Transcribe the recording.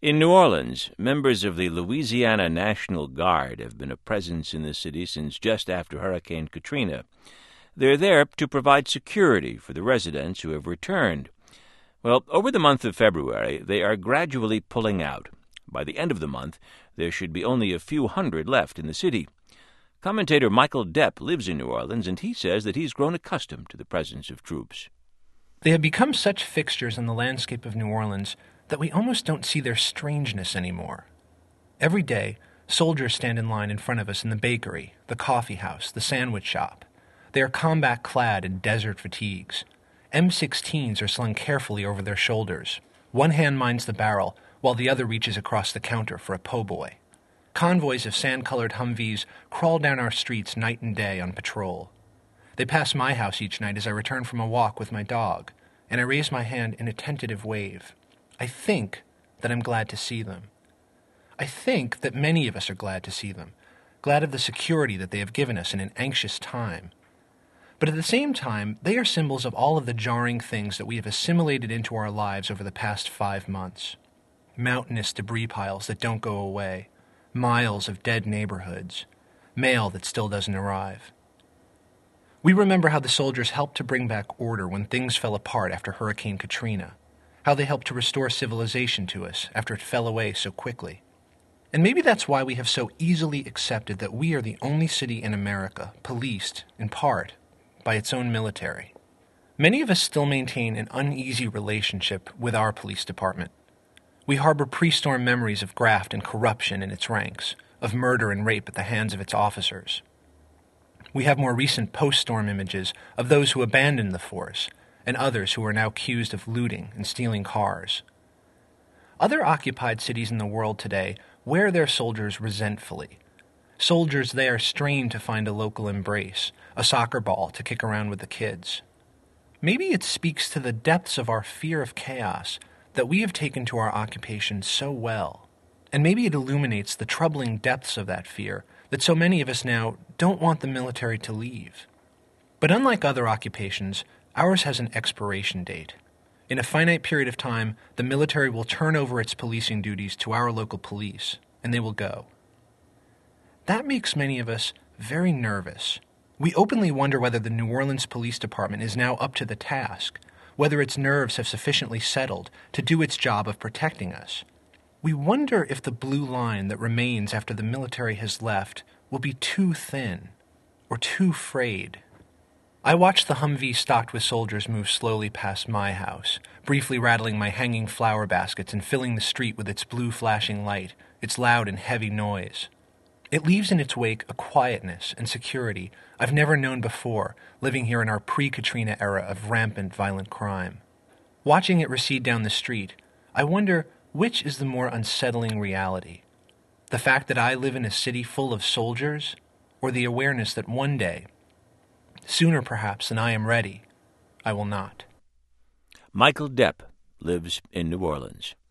In New Orleans, members of the Louisiana National Guard have been a presence in the city since just after Hurricane Katrina. They're there to provide security for the residents who have returned. Well, over the month of February, they are gradually pulling out. By the end of the month, there should be only a few hundred left in the city. Commentator Michael Depp lives in New Orleans, and he says that he's grown accustomed to the presence of troops. They have become such fixtures in the landscape of New Orleans that we almost don't see their strangeness anymore. Every day, soldiers stand in line in front of us in the bakery, the coffee house, the sandwich shop. They are combat-clad in desert fatigues. M16s are slung carefully over their shoulders. One hand minds the barrel, while the other reaches across the counter for a po' boy. Convoys of sand-colored Humvees crawl down our streets night and day on patrol. They pass my house each night as I return from a walk with my dog, and I raise my hand in a tentative wave. I think that I'm glad to see them. I think that many of us are glad to see them, glad of the security that they have given us in an anxious time. But at the same time, they are symbols of all of the jarring things that we have assimilated into our lives over the past 5 months. Mountainous debris piles that don't go away, miles of dead neighborhoods, mail that still doesn't arrive. We remember how the soldiers helped to bring back order when things fell apart after Hurricane Katrina, how they helped to restore civilization to us after it fell away so quickly. And maybe that's why we have so easily accepted that we are the only city in America policed, in part, by its own military. Many of us still maintain an uneasy relationship with our police department. We harbor pre-storm memories of graft and corruption in its ranks, of murder and rape at the hands of its officers. We have more recent post-storm images of those who abandoned the force, and others who are now accused of looting and stealing cars. Other occupied cities in the world today wear their soldiers resentfully. Soldiers there strain to find a local embrace, a soccer ball to kick around with the kids. Maybe it speaks to the depths of our fear of chaos that we have taken to our occupation so well. And maybe it illuminates the troubling depths of that fear that so many of us now don't want the military to leave. But unlike other occupations, ours has an expiration date. In a finite period of time, the military will turn over its policing duties to our local police, and they will go. That makes many of us very nervous. We openly wonder whether the New Orleans Police Department is now up to the task, whether its nerves have sufficiently settled to do its job of protecting us. We wonder if the blue line that remains after the military has left will be too thin or too frayed. I watched the Humvee stocked with soldiers move slowly past my house, briefly rattling my hanging flower baskets and filling the street with its blue flashing light, its loud and heavy noise. It leaves in its wake a quietness and security I've never known before, living here in our pre-Katrina era of rampant violent crime. Watching it recede down the street, I wonder which is the more unsettling reality: the fact that I live in a city full of soldiers, or the awareness that one day, sooner perhaps than I am ready, I will not. Michael Depp lives in New Orleans.